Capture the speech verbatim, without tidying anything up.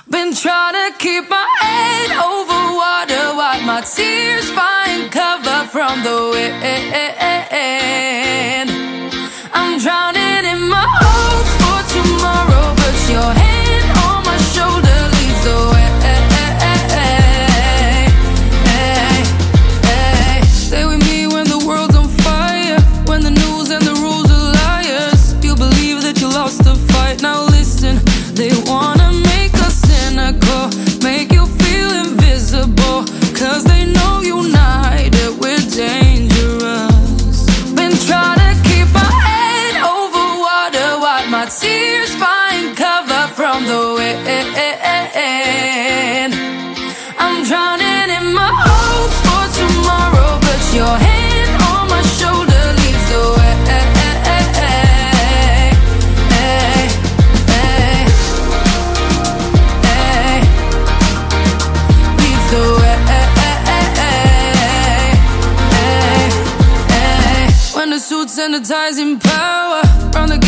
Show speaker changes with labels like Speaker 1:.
Speaker 1: Been trying to keep my head over water, wipe my tears, find cover from the wind. I'm drowning in my hopes for tomorrow, but your hand on my shoulder leads the way. Stay with me when the world's on fire, when the news and the rules are liars. You believe that you lost the fight, now listen. They wanna make us cynical, make you feel invisible, cause they know united we're dangerous. Been trying to keep my head over water, wipe my tears, find cover from the wind. I'm drowning in my hopes for tomorrow, but your hand on my shoulder leads the way. Leads the way. When the suits and the ties in power, round the